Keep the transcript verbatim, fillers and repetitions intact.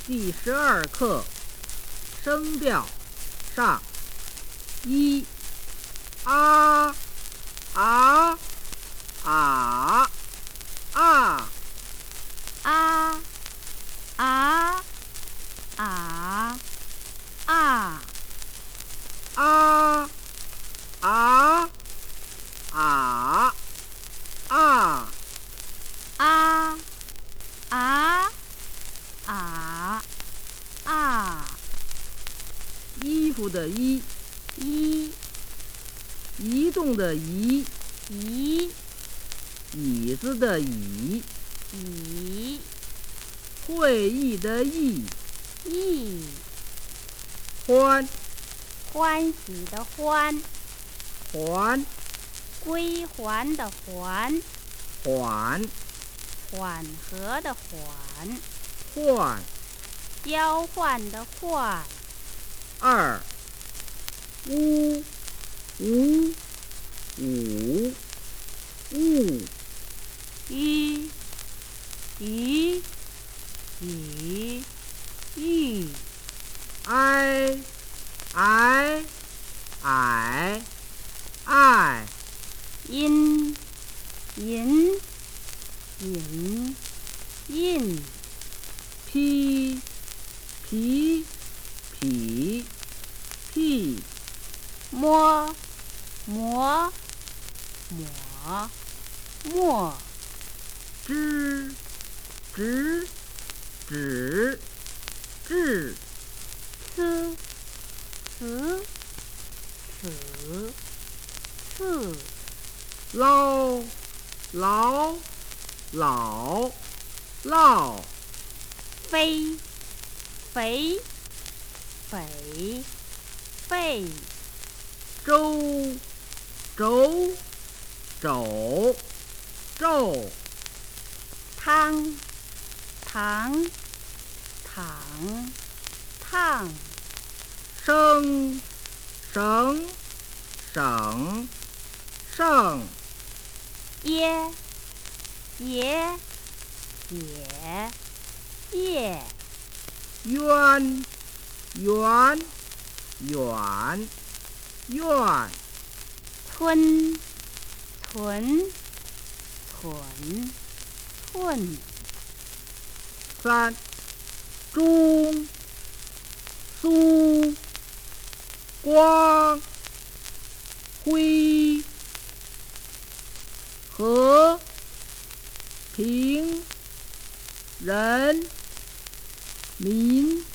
第十二课声调上一啊啊啊啊啊啊啊啊啊啊啊啊啊啊啊啊！ 衣服的衣， 一移动的移， 一椅子的椅， 一会议的议， 一欢欢喜的欢， 还归还的还， 缓缓和的缓， 换交换的换， 二乌无五物一一一一哀哀矮爱因银银印批皮痞屁摸磨抹墨知直指治思词此次捞劳老烙飞肥肥沸周轴肘皱汤糖糖烫生绳省剩耶耶也叶冤圆远院村存存寸三中苏光辉和平人民